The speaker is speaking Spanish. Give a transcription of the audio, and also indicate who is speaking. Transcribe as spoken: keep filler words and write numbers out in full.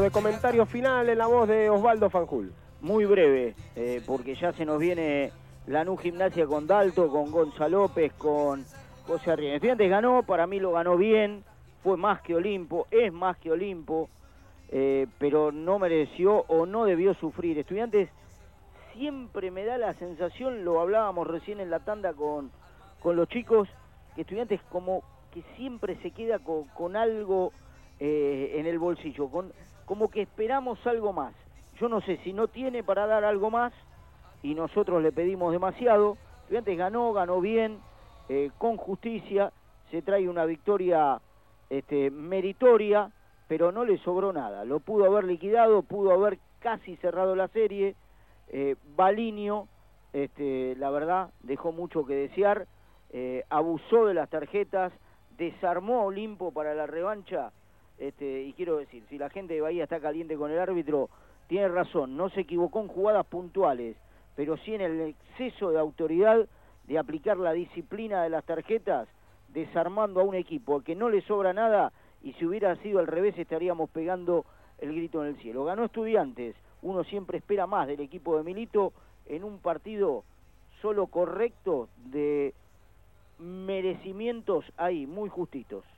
Speaker 1: de comentario final en la voz de Osvaldo Fanjul.
Speaker 2: Muy breve, eh, porque ya se nos viene Lanús Gimnasia con Dalto, con Gonza López, con José Arrieta. Estudiantes ganó, para mí lo ganó bien, fue más que Olimpo, es más que Olimpo, eh, pero no mereció o no debió sufrir. Estudiantes siempre me da la sensación, lo hablábamos recién en la tanda con, con los chicos, que Estudiantes como que siempre se queda con, con algo eh, en el bolsillo, con, como que esperamos algo más. Yo no sé si no tiene para dar algo más y nosotros le pedimos demasiado. Estudiantes ganó, ganó bien, eh, con justicia, se trae una victoria este, meritoria, pero no le sobró nada. Lo pudo haber liquidado, pudo haber casi cerrado la serie. Eh, Balinio, este, la verdad, dejó mucho que desear, eh, abusó de las tarjetas, desarmó a Olimpo para la revancha, este, y quiero decir, si la gente de Bahía está caliente con el árbitro, tiene razón, no se equivocó en jugadas puntuales, pero sí en el exceso de autoridad de aplicar la disciplina de las tarjetas, desarmando a un equipo que no le sobra nada, y si hubiera sido al revés estaríamos pegando el grito en el cielo. Ganó Estudiantes, uno siempre espera más del equipo de Milito en un partido solo correcto, de merecimientos ahí, muy justitos.